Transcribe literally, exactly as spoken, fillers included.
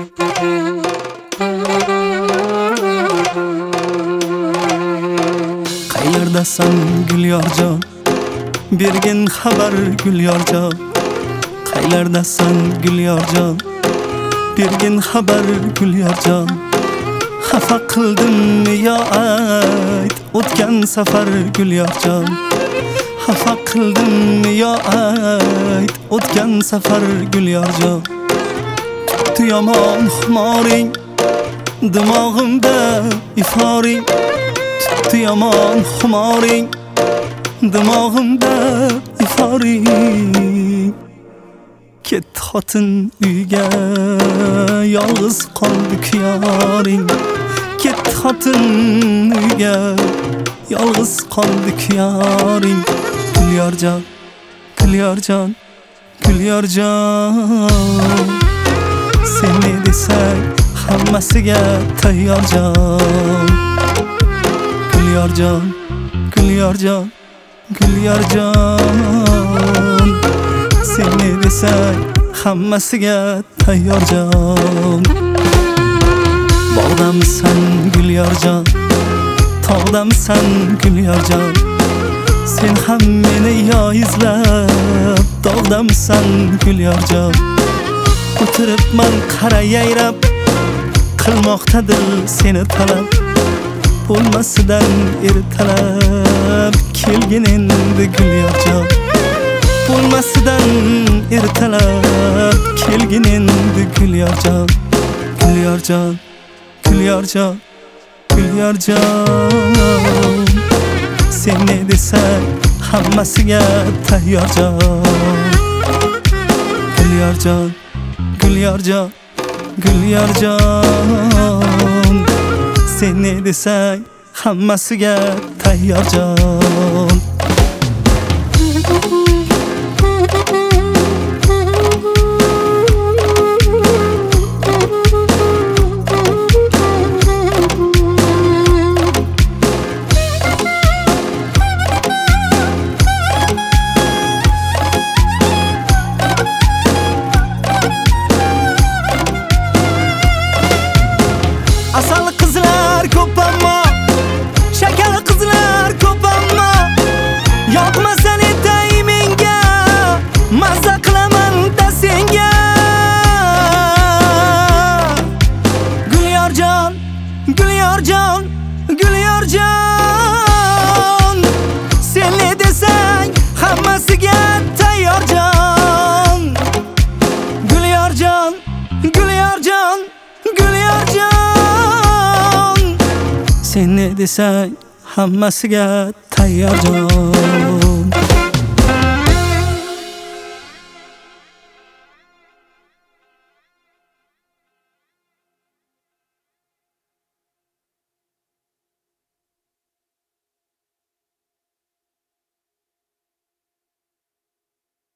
Qayerdasan Gulyorjon, bergin xabar Gulyorjon. Qayerdasan Gulyorjon, bergin xabar Gulyorjon. Xafa qildimmi yo ayt o'tgan safar Gulyorjon. Xafa qildimmi yo ayt o'tgan safar Gulyorjon. Tutdi yomon xumoring dimog'imda iforing. Tutdi yomon xumoring dimog'imda iforing. Ketdi xotin uyga, yolg'iz qoldi kuyoring. Ketdi xotin uyga, yolg'iz qoldi kuyoring. Gulyorjon, Gulyorjon, Gulyorjon, sen ne desang hammasiga tayyorjon. Gulyorjon, Gulyorjon, Gulyorjon, sen ne desang hammasiga tayyorjon. Bog'damisan Gulyorjon, tog'damisan Gulyorjon. Sen ham meni yo izlab dog'damisan Gulyorjon. O'tiribman qara yayrab, qilmoqdadir seni talab. Bo'lmasidan ertalab kelgin endi Gulyorjon. Bo'lmasidan ertalab kelgin endi Gulyorjon. Gulyorjon, Gulyorjon, Gulyorjon, sen ne desang hammasiga tayyorjon. Gulyorjon, Gulyorjon, Gulyorjon, sen ne desang hammasiga tayyorjon. Asal qizlar ko'p ammo, shakar qizlar ko'p ammo, yoqmasan etay menga, mazza qilaman da senga. Gulyorjon, Gulyorjon, Gulyorjon, sen ne desang hammasiga tayyorjon. Gulyorjon, Gulyorjon, Gulyorjon, sen ne desang hammasiga tayyorjon.